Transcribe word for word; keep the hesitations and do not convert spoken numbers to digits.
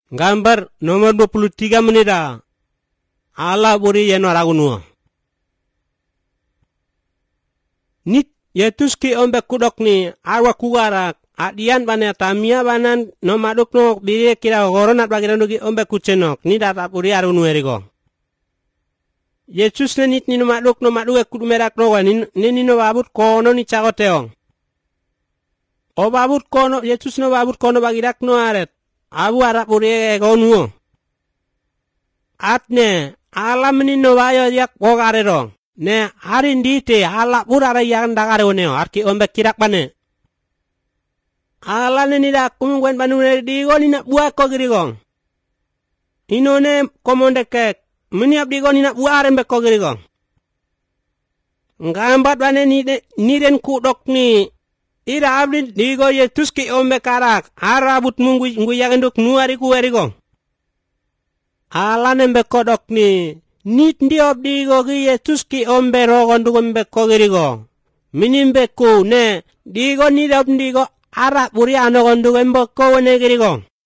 Gambar nomor dua puluh tiga menira. Allah buri yeno ragunua. Nit Yesus ki ombe kudok ni arwa kugarak. Adian bana tamia banan no maduk no bire kira goronat bagiran dugi ombe kucenok. Ni data buri arunu erigo. Yesus ne nit ni no maduk no maduk e kudumerak no ni ni no babut kono ni cagoteong. O babut kono Yesus no babut kono bagirak no aret. Abu arap buri e gonuo. Atne alam ni no bayo yak bogarerong. Ne hari ndite ala pura yang dagare oneo arki ombe kirak bane. Ala ne nida kumungwen banu ne digo ni na buah ko girigong. Inone komonde kek meniap digo ni na buah rembe ko girigong. Ngambat bane ni niren kudok ni ira abdi digo Yesus ki ombe karak arabut mungu nguyagenduk nuari kuerigong. Ala nembe kodok ni nit ndiop digo gi Yesus ki ombe rogon dugombe kogirigo. Minimbe ku ne digo ni dop digo arap buri ano gondu embo ko ne girigo.